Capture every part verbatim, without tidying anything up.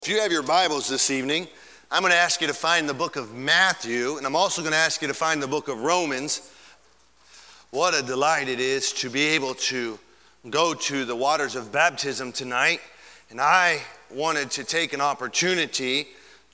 If you have your Bibles this evening, I'm going to ask you to find the book of Matthew, and I'm also going to ask you to find the book of Romans. What a delight it is to be able to go to the waters of baptism tonight. And I wanted to take an opportunity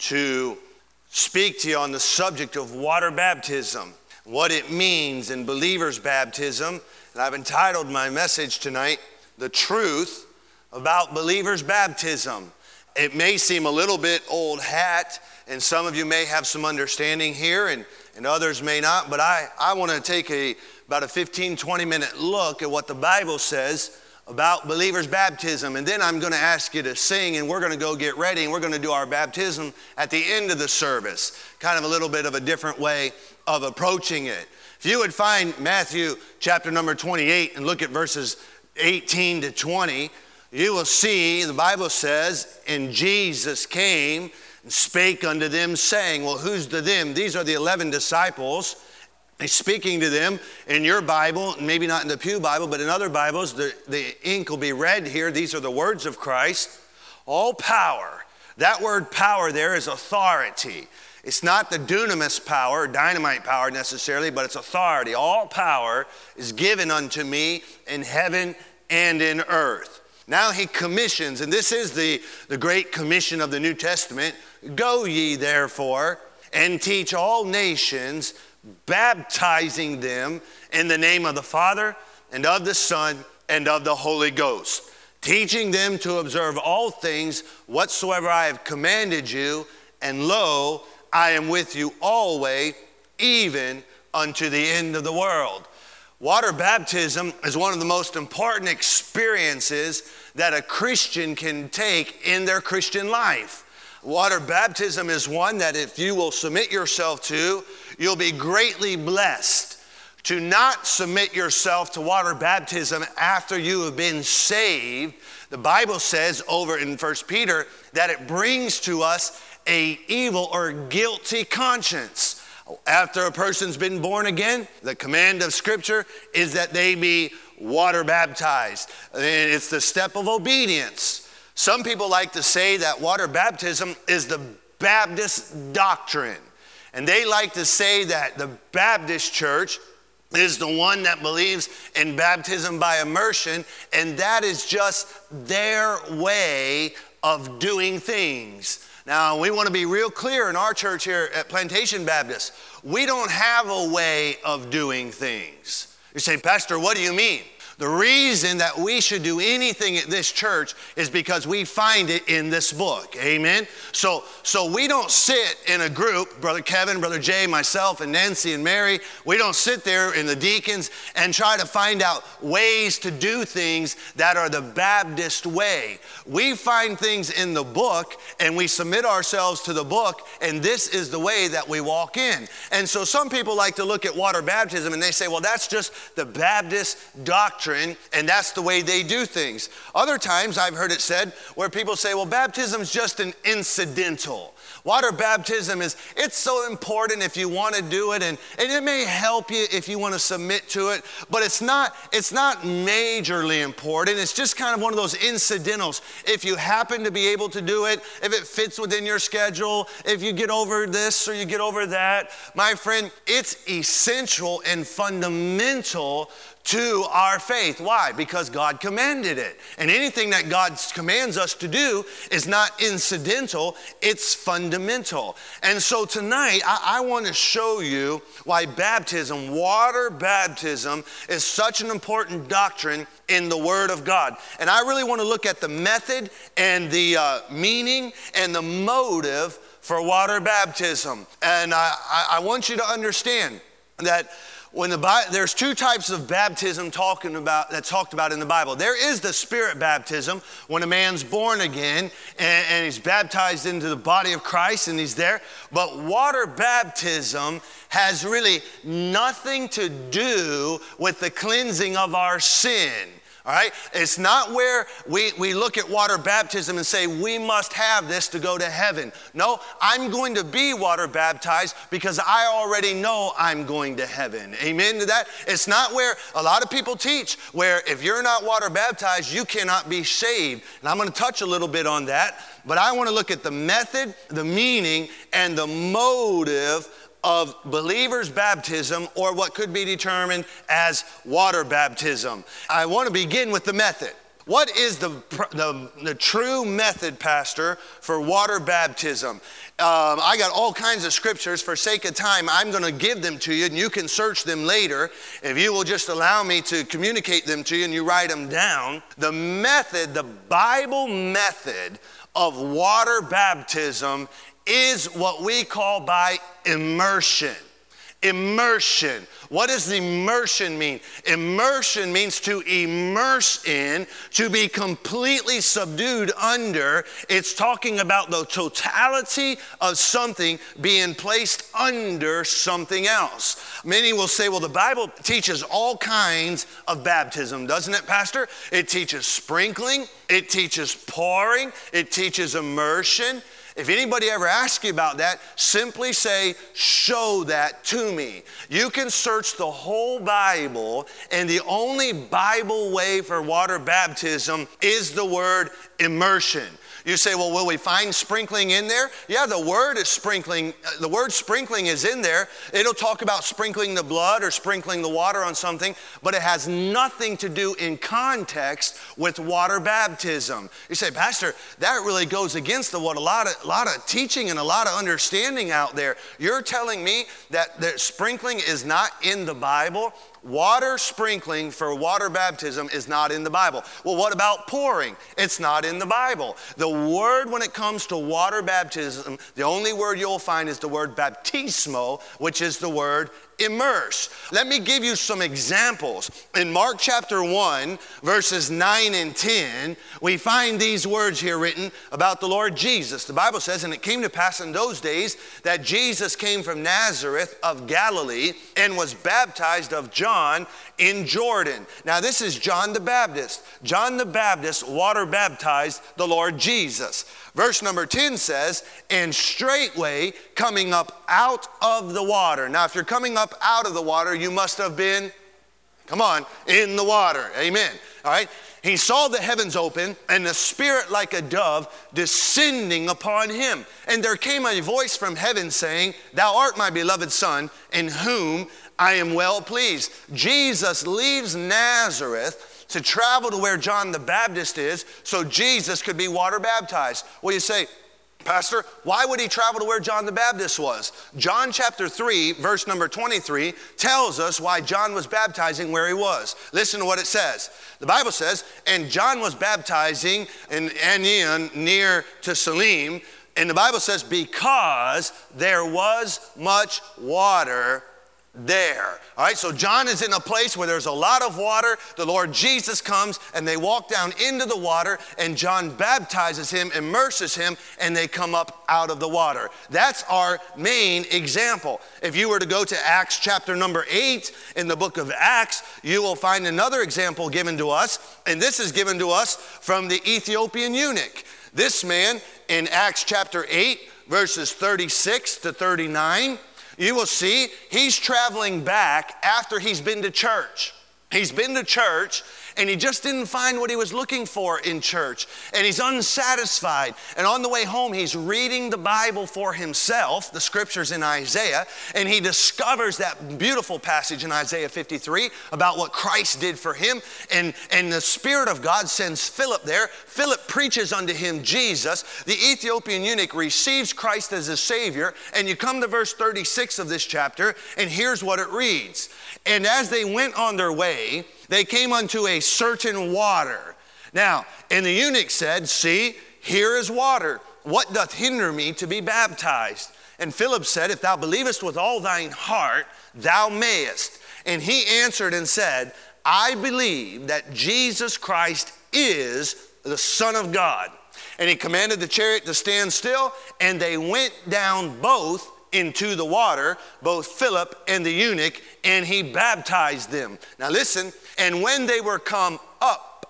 to speak to you on the subject of water baptism, what it means in believers' baptism. And I've entitled my message tonight, The Truth About Believers' Baptism. It may seem a little bit old hat, and some of you may have some understanding here, and, and others may not, but I, I want to take a about a fifteen, twenty minute look at what the Bible says about believers' baptism, and then I'm going to ask you to sing, and we're going to go get ready, and we're going to do our baptism at the end of the service, kind of a little bit of a different way of approaching it. If you would find Matthew chapter number twenty-eight and look at verses eighteen to twenty, you will see, the Bible says, and Jesus came and spake unto them, saying, well, who's the them? These are the eleven disciples. He's speaking to them. In your Bible, maybe not in the Pew Bible, but in other Bibles, the, the ink will be red here. These are the words of Christ. All power. That word power there is authority. It's not the dunamis power, dynamite power necessarily, but it's authority. All power is given unto me in heaven and in earth. Now he commissions, and this is the, the great commission of the New Testament. Go ye therefore and teach all nations, baptizing them in the name of the Father and of the Son and of the Holy Ghost, teaching them to observe all things whatsoever I have commanded you, and lo, I am with you always, even unto the end of the world. Water baptism is one of the most important experiences that a Christian can take in their Christian life. Water baptism is one that if you will submit yourself to, you'll be greatly blessed. To not submit yourself to water baptism after you have been saved, the Bible says over in First Peter that it brings to us an evil or guilty conscience. After a person's been born again, the command of Scripture is that they be water baptized. And it's the step of obedience. Some people like to say that water baptism is the Baptist doctrine. And they like to say that the Baptist church is the one that believes in baptism by immersion, and that is just their way of doing things. Now, we want to be real clear in our church here at Plantation Baptist. We don't have a way of doing things. You say, Pastor, what do you mean? The reason that we should do anything at this church is because we find it in this book. Amen? So, so we don't sit in a group, Brother Kevin, Brother Jay, myself, and Nancy and Mary. We don't sit there in the deacons and try to find out ways to do things that are the Baptist way. We find things in the book and we submit ourselves to the book, and this is the way that we walk in. And so some people like to look at water baptism and they say, well, that's just the Baptist doctrine, and that's the way they do things. Other times I've heard it said where people say, well, baptism is just an incidental. Water baptism is, it's so important if you want to do it, and, and it may help you if you want to submit to it, but it's not, it's not majorly important. It's just kind of one of those incidentals. If you happen to be able to do it, if it fits within your schedule, if you get over this or you get over that, my friend, it's essential and fundamental to our faith. Why? Because God commanded it. And anything that God commands us to do is not incidental, it's fundamental. And so tonight, I, I want to show you why baptism, water baptism, is such an important doctrine in the Word of God. And I really want to look at the method and the uh, meaning and the motive for water baptism. And I, I, I want you to understand that When the Bible, there's two types of baptism talking about that's talked about in the Bible. There is the spirit baptism when a man's born again and, and he's baptized into the body of Christ and he's there. But water baptism has really nothing to do with the cleansing of our sin. All right? It's not where we, we look at water baptism and say, we must have this to go to heaven. No, I'm going to be water baptized because I already know I'm going to heaven. Amen to that? It's not where a lot of people teach, where if you're not water baptized, you cannot be saved. And I'm going to touch a little bit on that, but I want to look at the method, the meaning, and the motive of believers' baptism, or what could be determined as water baptism. I want to begin with the method. What is the, the, the true method, Pastor, for water baptism? Um, I got all kinds of scriptures. For sake of time, I'm going to give them to you, and you can search them later. If you will just allow me to communicate them to you and you write them down. The method, the Bible method of water baptism is what we call by immersion. Immersion. What does immersion mean? Immersion means to immerse in, to be completely subdued under. It's talking about the totality of something being placed under something else. Many will say, well, the Bible teaches all kinds of baptism, doesn't it, Pastor? It teaches sprinkling, it teaches pouring, it teaches immersion. If anybody ever asks you about that, simply say, show that to me. You can search the whole Bible, and the only Bible way for water baptism is the word immersion. You say, well, will we find sprinkling in there? Yeah, the word is sprinkling. The word sprinkling is in there. It'll talk about sprinkling the blood or sprinkling the water on something, but it has nothing to do in context with water baptism. You say, Pastor, that really goes against the, what a lot of, a lot of teaching and a lot of understanding out there. You're telling me that, that sprinkling is not in the Bible? Water sprinkling for water baptism is not in the Bible. Well, what about pouring? It's not in the Bible. The word when it comes to water baptism, the only word you'll find is the word baptismo, which is the word immerse. Let me give you some examples. In Mark chapter one, verses nine and ten, we find these words here written about the Lord Jesus. The Bible says, and it came to pass in those days that Jesus came from Nazareth of Galilee and was baptized of John in Jordan. Now this is John the Baptist. John the Baptist water baptized the Lord Jesus. Verse number ten says, and straightway coming up out of the water. Now if you're coming up out of the water, you must have been, come on, in the water. Amen. All right. He saw the heavens open and the Spirit like a dove descending upon him. And there came a voice from heaven saying, thou art my beloved Son, in whom I am well pleased. Jesus leaves Nazareth to travel to where John the Baptist is so Jesus could be water baptized. Well, you say, Pastor, why would he travel to where John the Baptist was? John chapter three, verse number twenty-three, tells us why John was baptizing where he was. Listen to what it says. The Bible says, and John was baptizing in Aenon near to Salim. And the Bible says, because there was much water there. All right, so John is in a place where there's a lot of water. The Lord Jesus comes and they walk down into the water and John baptizes him, immerses him, and they come up out of the water. That's our main example. If you were to go to Acts chapter number eight in the book of Acts, you will find another example given to us, and this is given to us from the Ethiopian eunuch. This man in Acts chapter eight, verses thirty-six to thirty-nine, you will see he's traveling back after he's been to church. He's been to church and he just didn't find what he was looking for in church. And he's unsatisfied. And on the way home, he's reading the Bible for himself, the scriptures in Isaiah, and he discovers that beautiful passage in Isaiah fifty-three about what Christ did for him. And, and the Spirit of God sends Philip there. Philip preaches unto him Jesus. The Ethiopian eunuch receives Christ as his Savior. And you come to verse thirty-six of this chapter, and here's what it reads. And as they went on their way, they came unto a certain water. Now, and the eunuch said, see, here is water. What doth hinder me to be baptized? And Philip said, if thou believest with all thine heart, thou mayest. And he answered and said, I believe that Jesus Christ is the Son of God. And he commanded the chariot to stand still, and they went down both into the water, both Philip and the eunuch, and he baptized them. Now listen, and when they were come up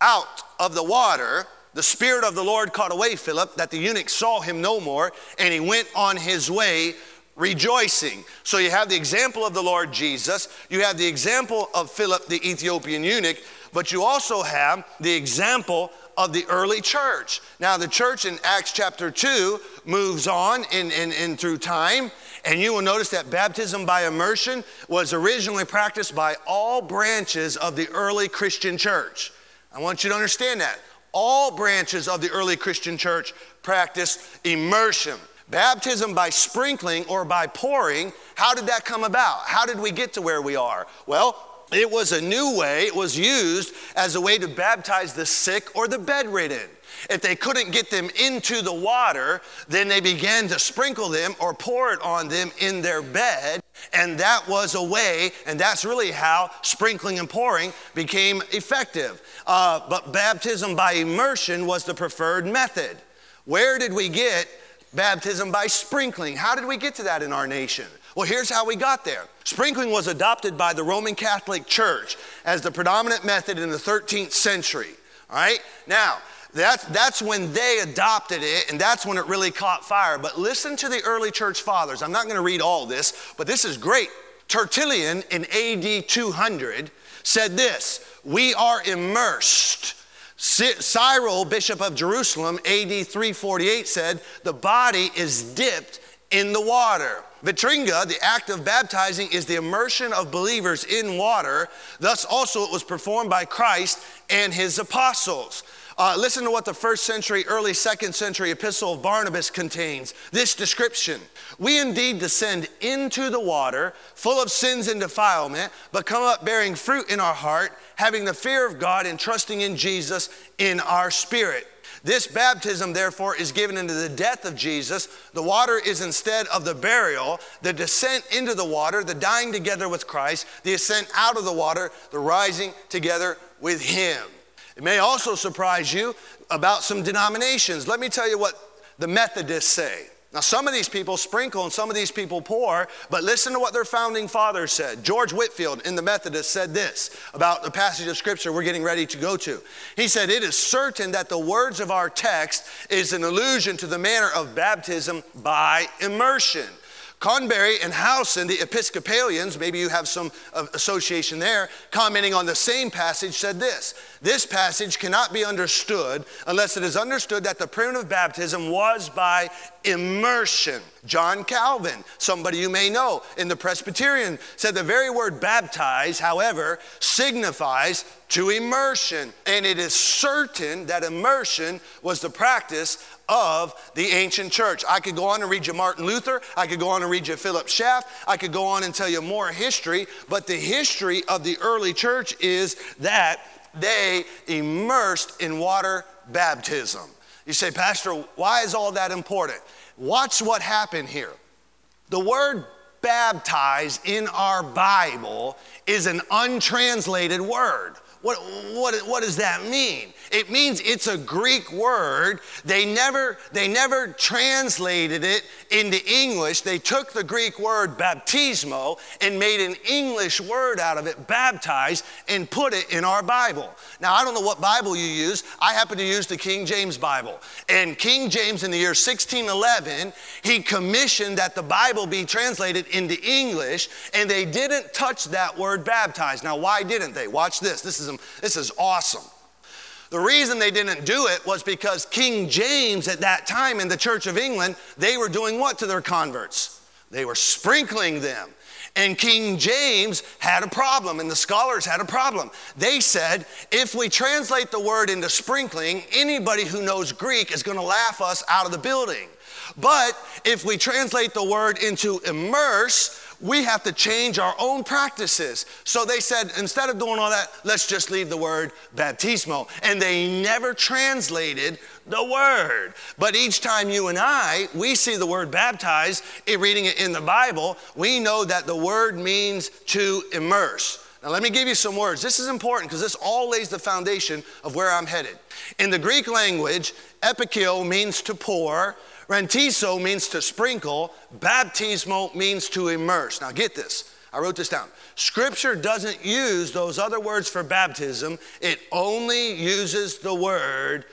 out of the water, the Spirit of the Lord caught away Philip, that the eunuch saw him no more, and he went on his way rejoicing. So you have the example of the Lord Jesus, you have the example of Philip the Ethiopian eunuch, but you also have the example of the early church. Now the church in Acts chapter two moves on in, in, in through time, and you will notice that baptism by immersion was originally practiced by all branches of the early Christian church. I want you to understand that. All branches of the early Christian church practiced immersion. Baptism by sprinkling or by pouring, how did that come about? How did we get to where we are? Well, it was a new way. It was used as a way to baptize the sick or the bedridden. If they couldn't get them into the water, then they began to sprinkle them or pour it on them in their bed. And that was a way, and that's really how sprinkling and pouring became effective. Uh, but baptism by immersion was the preferred method. Where did we get baptism by sprinkling? How did we get to that in our nation? Well, here's how we got there. Sprinkling was adopted by the Roman Catholic Church as the predominant method in the thirteenth century. All right? Now, that's, that's when they adopted it, and that's when it really caught fire. But listen to the early church fathers. I'm not going to read all this, but this is great. Tertullian in A D two hundred said this: "We are immersed." Cyril, Bishop of Jerusalem, A D three forty-eight said, "The body is dipped in the water." Vitringa, the act of baptizing, is the immersion of believers in water. Thus also it was performed by Christ and his apostles. Uh, listen to what the first century, early second century epistle of Barnabas contains. This description: "We indeed descend into the water, full of sins and defilement, but come up bearing fruit in our heart, having the fear of God and trusting in Jesus in our spirit." This baptism, therefore, is given into the death of Jesus. The water is instead of the burial, the descent into the water, the dying together with Christ, the ascent out of the water, the rising together with him. It may also surprise you about some denominations. Let me tell you what the Methodists say. Now, some of these people sprinkle and some of these people pour, but listen to what their founding fathers said. George Whitefield in the Methodists said this about the passage of scripture we're getting ready to go to. He said, "It is certain that the words of our text is an allusion to the manner of baptism by immersion." Conbury and Howson, the Episcopalians, maybe you have some association there, commenting on the same passage, said this: "This passage cannot be understood unless it is understood that the primitive baptism was by immersion." John Calvin, somebody you may know in the Presbyterian, said the very word baptize, however, signifies to immersion. And it is certain that immersion was the practice of the ancient church. I could go on and read you Martin Luther. I could go on and read you Philip Schaff. I could go on and tell you more history. But the history of the early church is that they immersed in water baptism. You say, "Pastor, why is all that important?" Watch what happened here. The word baptize in our Bible is an untranslated word. What, what, what does that mean? It means it's a Greek word. They never, they never translated it into English. They took the Greek word baptismo and made an English word out of it, baptize, and put it in our Bible. Now, I don't know what Bible you use. I happen to use the King James Bible. And King James in the year sixteen eleven, he commissioned that the Bible be translated into English, and they didn't touch that word baptize. Now, why didn't they? Watch this. This is This is awesome. The reason they didn't do it was because King James at that time in the Church of England, they were doing what to their converts? They were sprinkling them. And King James had a problem, and the scholars had a problem. They said, if we translate the word into sprinkling, anybody who knows Greek is going to laugh us out of the building. But if we translate the word into immerse, we have to change our own practices. So they said, instead of doing all that, let's just leave the word baptismo. And they never translated the word. But each time you and I, we see the word baptize, reading it in the Bible, we know that the word means to immerse. Now let me give you some words. This is important because this all lays the foundation of where I'm headed. In the Greek language, epikio means to pour, rentizo means to sprinkle, baptismo means to immerse. Now get this. I wrote this down. Scripture doesn't use those other words for baptism. It only uses the word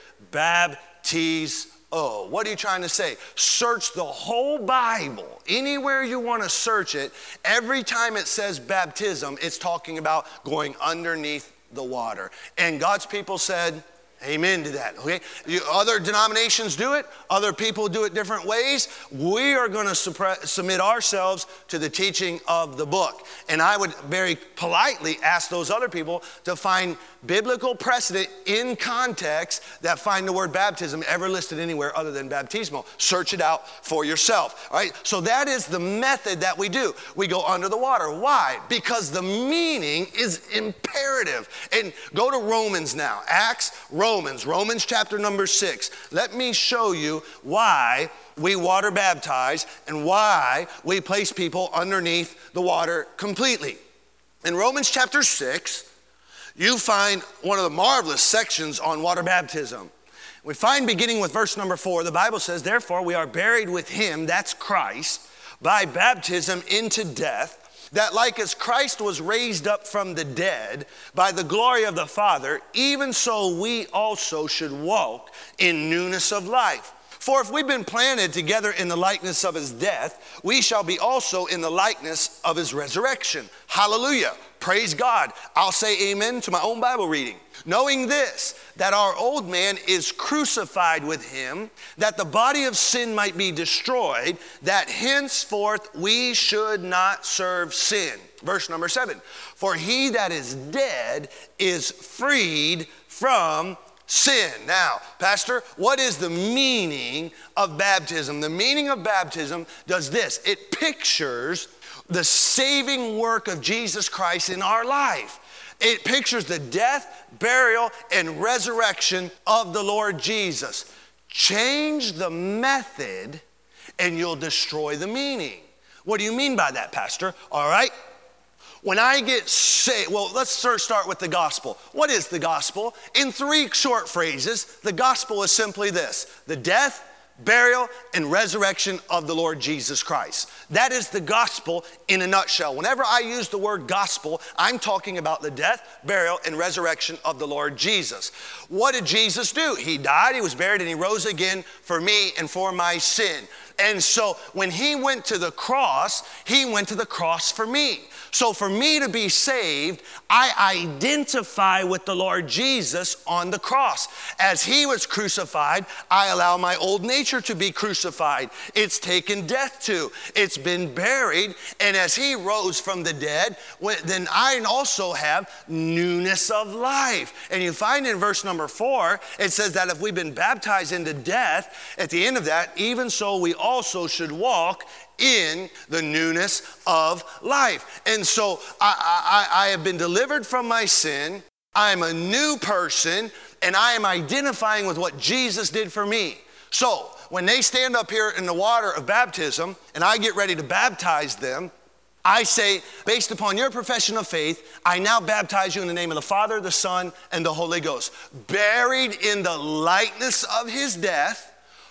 baptizo. What are you trying to say? Search the whole Bible. Anywhere you want to search it, every time it says baptism, it's talking about going underneath the water. And God's people said, amen to that, okay? You, other denominations do it. Other people do it different ways. We are going to submit ourselves to the teaching of the book. And I would very politely ask those other people to find biblical precedent in context that find the word baptism ever listed anywhere other than baptismo. Search it out for yourself, all right? So that is the method that we do. We go under the water. Why? Because the meaning is imperative. And go to Romans now. Acts, Romans, Romans chapter number six. Let me show you why we water baptize and why we place people underneath the water completely. In Romans chapter six, you find one of the marvelous sections on water baptism. We find beginning with verse number four, the Bible says, therefore we are buried with him, that's Christ, by baptism into death, that like as Christ was raised up from the dead by the glory of the Father, even so we also should walk in newness of life. For if we've been planted together in the likeness of his death, we shall be also in the likeness of his resurrection. Hallelujah. Praise God. I'll say amen to my own Bible reading. Knowing this, that our old man is crucified with him, that the body of sin might be destroyed, that henceforth we should not serve sin. Verse number seven. For he that is dead is freed from sin. Now, Pastor, what is the meaning of baptism? The meaning of baptism does this. It pictures the saving work of Jesus Christ in our life. It pictures the death, burial, and resurrection of the Lord Jesus. Change the method and you'll destroy the meaning. What do you mean by that, Pastor? All right. When I get saved, well, let's start with the gospel. What is the gospel? In three short phrases, the gospel is simply this: the death, burial, and resurrection of the Lord Jesus Christ. That is the gospel in a nutshell. Whenever I use the word gospel, I'm talking about the death, burial, and resurrection of the Lord Jesus. What did Jesus do? He died, he was buried, and he rose again for me and for my sin. And so when he went to the cross, he went to the cross for me. So for me to be saved, I identify with the Lord Jesus on the cross. As he was crucified, I allow my old nature to be crucified. It's taken death to. It's been buried. And as he rose from the dead, then I also have newness of life. And you find in verse number four, it says that if we've been baptized into death, at the end of that, even so we also should walk in the newness of life. And so I, I, I have been delivered from my sin. I am a new person, and I am identifying with what Jesus did for me. So when they stand up here in the water of baptism, and I get ready to baptize them, I say, based upon your profession of faith, I now baptize you in the name of the Father, the Son, and the Holy Ghost. Buried in the likeness of his death,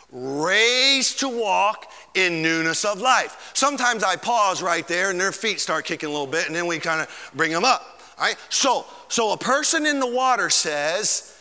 raised to walk in newness of life. Sometimes I pause right there and their feet start kicking a little bit, and then we kind of bring them up. All right? So, so a person in the water says,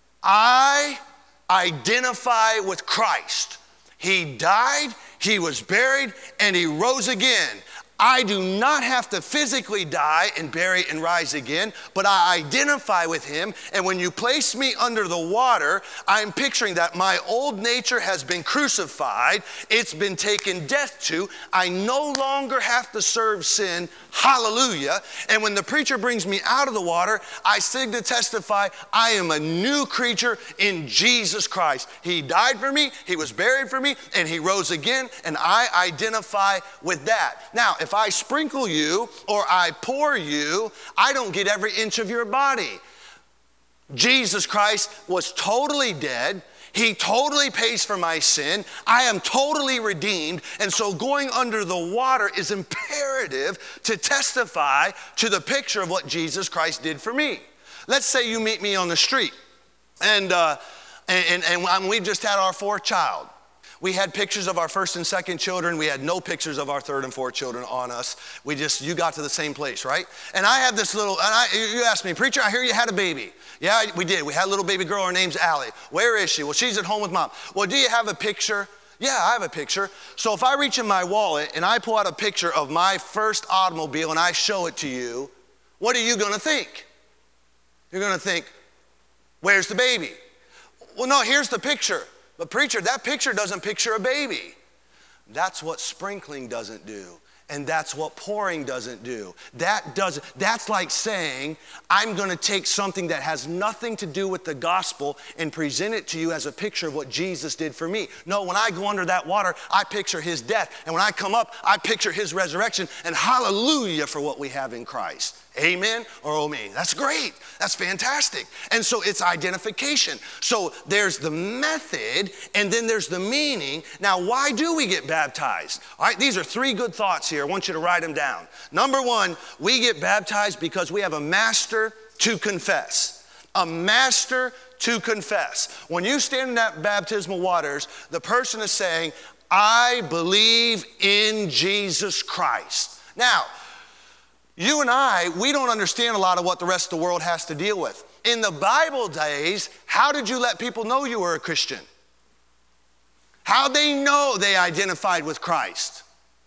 I identify with Christ. He died, he was buried, and he rose again. I do not have to physically die and bury and rise again, but I identify with him. And when you place me under the water, I'm picturing that my old nature has been crucified. It's been taken death to. I no longer have to serve sin. Hallelujah. And when the preacher brings me out of the water, I sing to testify, I am a new creature in Jesus Christ. He died for me, he was buried for me, and he rose again, and I identify with that. Now, if I sprinkle you or I pour you, I don't get every inch of your body. Jesus Christ was totally dead. He totally pays for my sin. I am totally redeemed. And so going under the water is imperative to testify to the picture of what Jesus Christ did for me. Let's say you meet me on the street, and, uh, and, and, and we've just had our fourth child. We had pictures of our first and second children. We had no pictures of our third and fourth children on us. We just, you got to the same place, right? And I have this little, and I, you asked me, preacher, I hear you had a baby. Yeah, we did. We had a little baby girl. Her name's Allie. Where is she? Well, she's at home with mom. Well, do you have a picture? Yeah, I have a picture. So if I reach in my wallet and I pull out a picture of my first automobile and I show it to you, what are you going to think? You're going to think, where's the baby? Well, no, here's the picture. But preacher, that picture doesn't picture a baby. That's what sprinkling doesn't do. And that's what pouring doesn't do. That doesn't, that's like saying, I'm going to take something that has nothing to do with the gospel and present it to you as a picture of what Jesus did for me. No, when I go under that water, I picture his death. And when I come up, I picture his resurrection. And hallelujah for what we have in Christ. Amen or oh me. That's great. That's fantastic. And so it's identification. So there's the method and then there's the meaning. Now, why do we get baptized? All right, these are three good thoughts here. I want you to write them down. Number one, we get baptized because we have a master to confess. A master to confess. When you stand in that baptismal waters, the person is saying, I believe in Jesus Christ. Now, you and I, we don't understand a lot of what the rest of the world has to deal with. In the Bible days, how did you let people know you were a Christian? How'd they know they identified with Christ?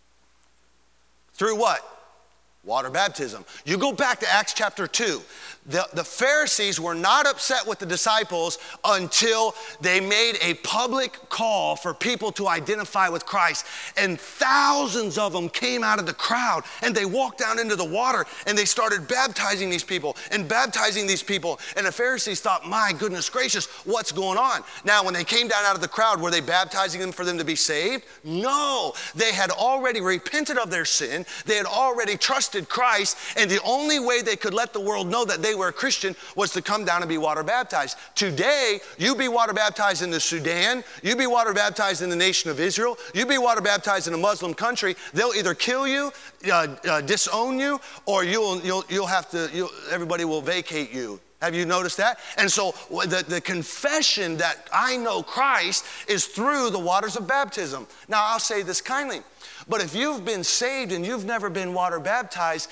Through what? Water baptism. You go back to Acts chapter two. The, the Pharisees were not upset with the disciples until they made a public call for people to identify with Christ. And thousands of them came out of the crowd and they walked down into the water and they started baptizing these people and baptizing these people. And the Pharisees thought, my goodness gracious, what's going on? Now, when they came down out of the crowd, were they baptizing them for them to be saved? No, they had already repented of their sin. They had already trusted Christ. And the only way they could let the world know that they were a Christian was to come down and be water baptized. Today, you be water baptized in the Sudan, you be water baptized in the nation of Israel, you be water baptized in a Muslim country, they'll either kill you, uh, uh, disown you, or you'll, you'll, you'll have to, you'll, everybody will vacate you. Have you noticed that? And so the, the confession that I know Christ is through the waters of baptism. Now, I'll say this kindly, but if you've been saved and you've never been water baptized,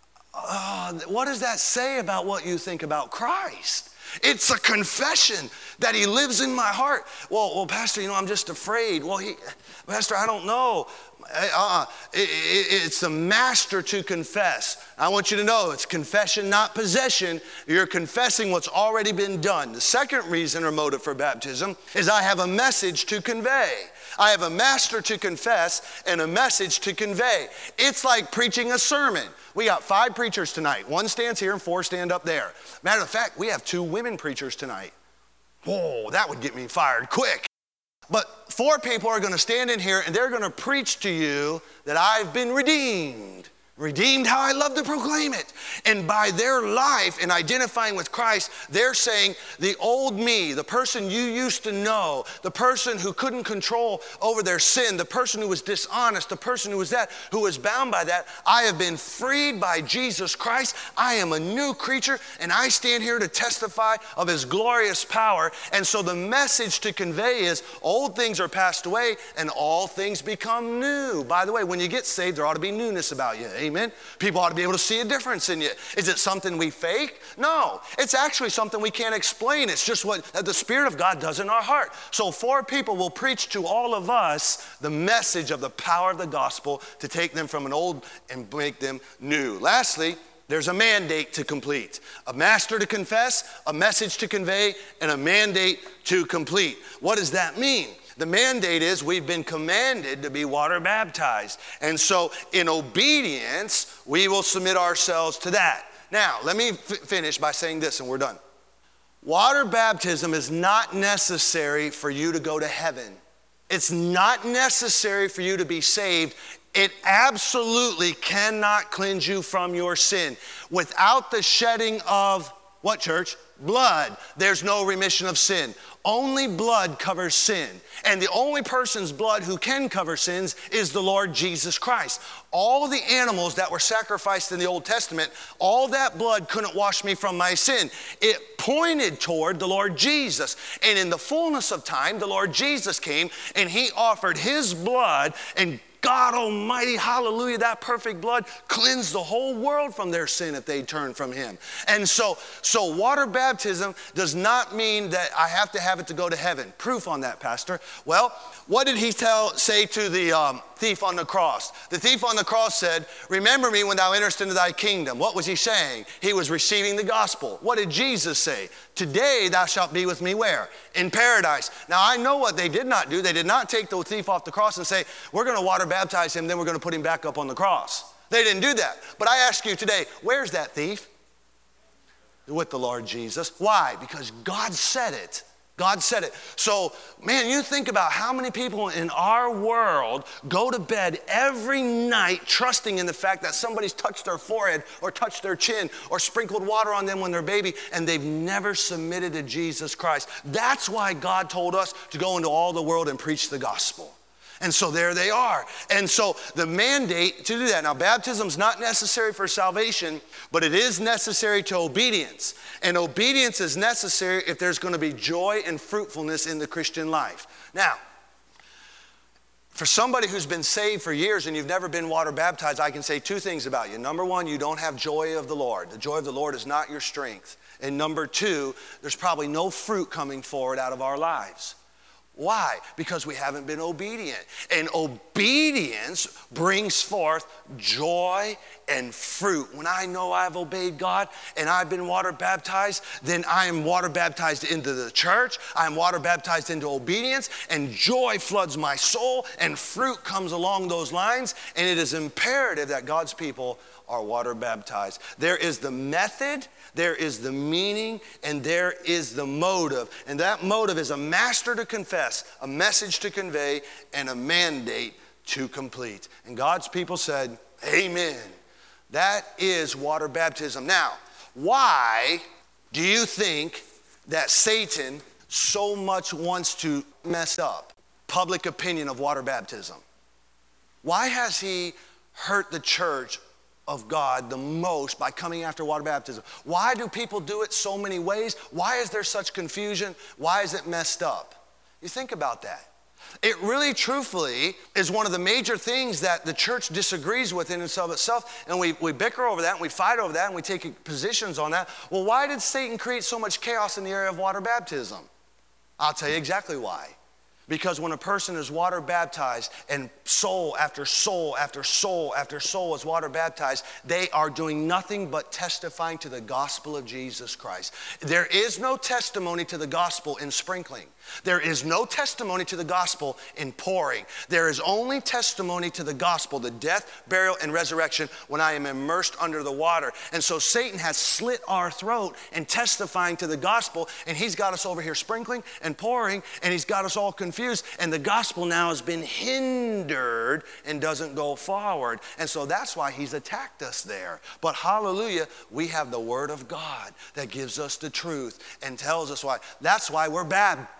Uh, what does that say about what you think about Christ? It's a confession that he lives in my heart. Well, well, Pastor, you know, I'm just afraid. Well, he, Pastor, I don't know. Uh, it, it, it's the master to confess. I want you to know it's confession, not possession. You're confessing what's already been done. The second reason or motive for baptism is I have a message to convey. I have a master to confess and a message to convey. It's like preaching a sermon. We got five preachers tonight. One stands here and four stand up there. Matter of fact, we have two women preachers tonight. Whoa, that would get me fired quick. But four people are going to stand in here and they're going to preach to you that I've been redeemed. Redeemed, how I love to proclaim it. And by their life and identifying with Christ, they're saying the old me, the person you used to know, the person who couldn't control over their sin, the person who was dishonest, the person who was that, who was bound by that, I have been freed by Jesus Christ. I am a new creature and I stand here to testify of his glorious power. And so the message to convey is old things are passed away and all things become new. By the way, when you get saved, there ought to be newness about you. Amen. People ought to be able to see a difference in you. Is it something we fake? No. It's actually something we can't explain. It's just what the Spirit of God does in our heart. So four people will preach to all of us the message of the power of the gospel to take them from an old and make them new. Lastly, there's a mandate to complete. A master to confess, a message to convey, and a mandate to complete. What does that mean? The mandate is we've been commanded to be water baptized. And so in obedience, we will submit ourselves to that. Now, let me f- finish by saying this and we're done. Water baptism is not necessary for you to go to heaven. It's not necessary for you to be saved. It absolutely cannot cleanse you from your sin. Without the shedding of what, church? Blood. There's no remission of sin. Only blood covers sin. And the only person's blood who can cover sins is the Lord Jesus Christ. All the animals that were sacrificed in the Old Testament, all that blood couldn't wash me from my sin. It pointed toward the Lord Jesus. And in the fullness of time, the Lord Jesus came and he offered his blood, and God Almighty, hallelujah, that perfect blood cleansed the whole world from their sin if they turn from him. And so, so water baptism does not mean that I have to have it to go to heaven. Proof on that, Pastor. Well, what did he tell, say to the um, thief on the cross? The thief on the cross said, remember me when thou enterest into thy kingdom. What was he saying? He was receiving the gospel. What did Jesus say? Today thou shalt be with me where? In paradise. Now I know what they did not do. They did not take the thief off the cross and say, we're going to water baptize him, then we're going to put him back up on the cross. They didn't do that. But I ask you today, where's that thief? With the Lord Jesus. Why? Because God said it. God said it. So, man, you think about how many people in our world go to bed every night trusting in the fact that somebody's touched their forehead or touched their chin or sprinkled water on them when they're a baby, and they've never submitted to Jesus Christ. That's why God told us to go into all the world and preach the gospel. And so there they are. And so the mandate to do that. Now, baptism is not necessary for salvation, but it is necessary to obedience. And obedience is necessary if there's going to be joy and fruitfulness in the Christian life. Now, for somebody who's been saved for years and you've never been water baptized, I can say two things about you. Number one, you don't have joy of the Lord. The joy of the Lord is not your strength. And number two, there's probably no fruit coming forward out of our lives. Why? Because we haven't been obedient. And obedience brings forth joy and fruit. When I know I've obeyed God and I've been water baptized, then I am water baptized into the church. I am water baptized into obedience, and joy floods my soul, and fruit comes along those lines. And it is imperative that God's people are water baptized. There is the method, there is the meaning, and there is the motive. And that motive is a master to confess, a message to convey, and a mandate to complete. And God's people said, amen. That is water baptism. Now, why do you think that Satan so much wants to mess up public opinion of water baptism? Why has he hurt the church of God the most by coming after water baptism? Why do people do it so many ways? Why is there such confusion? Why is it messed up? You think about that. It really, truthfully, is one of the major things that the church disagrees with in and of itself, and we, we bicker over that, and we fight over that, and we take positions on that. Well, why did Satan create so much chaos in the area of water baptism? I'll tell you exactly why. Because when a person is water baptized and soul after soul after soul after soul is water baptized, they are doing nothing but testifying to the gospel of Jesus Christ. There is no testimony to the gospel in sprinkling. There is no testimony to the gospel in pouring. There is only testimony to the gospel, the death, burial, and resurrection, when I am immersed under the water. And so Satan has slit our throat in testifying to the gospel, and he's got us over here sprinkling and pouring, and he's got us all confused, and the gospel now has been hindered and doesn't go forward. And so that's why he's attacked us there. But hallelujah, we have the word of God that gives us the truth and tells us why. That's why we're baptized.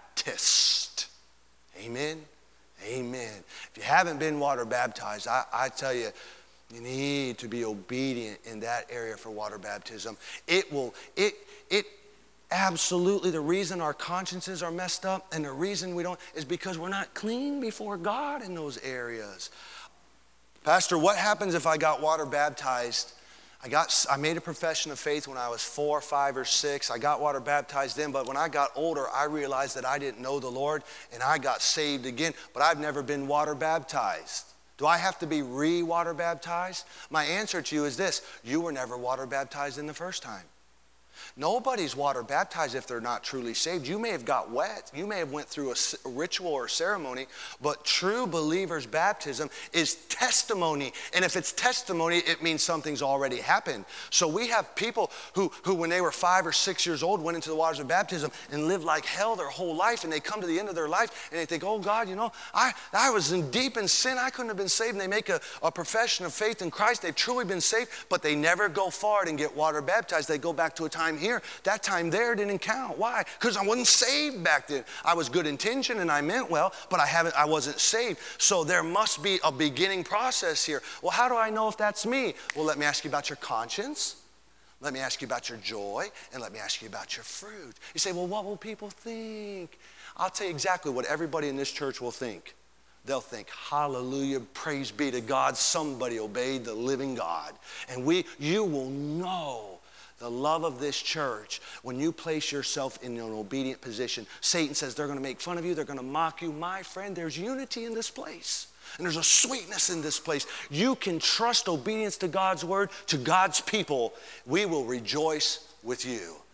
Amen. Amen. If you haven't been water baptized, I, I tell you, you need to be obedient in that area for water baptism. It will, it, it absolutely, the reason our consciences are messed up and the reason we don't is because we're not clean before God in those areas. Pastor, what happens if I got water baptized? I got, I made a profession of faith when I was four, five, or six. I got water baptized then, but when I got older, I realized that I didn't know the Lord, and I got saved again, but I've never been water baptized. Do I have to be re-water baptized? My answer to you is this: you were never water baptized in the first time. Nobody's water baptized if they're not truly saved. You may have got wet. You may have went through a ritual or ceremony, but true believers' baptism is testimony. And if it's testimony, it means something's already happened. So we have people who, who when they were five or six years old, went into the waters of baptism and lived like hell their whole life, and they come to the end of their life and they think, oh God, you know, I, I was in deep in sin. I couldn't have been saved. And they make a, a profession of faith in Christ. They've truly been saved, but they never go forward and get water baptized. They go back to a time time here. That time there didn't count. Why? Because I wasn't saved back then. I was good intention and I meant well, but I haven't. I wasn't saved. So there must be a beginning process here. Well, how do I know if that's me? Well, let me ask you about your conscience. Let me ask you about your joy, and let me ask you about your fruit. You say, well, what will people think? I'll tell you exactly what everybody in this church will think. They'll think, hallelujah, praise be to God, somebody obeyed the living God. And we, you will know the love of this church when you place yourself in an obedient position. Satan says they're going to make fun of you, they're going to mock you. My friend, there's unity in this place. And there's a sweetness in this place. You can trust obedience to God's word, to God's people. We will rejoice with you.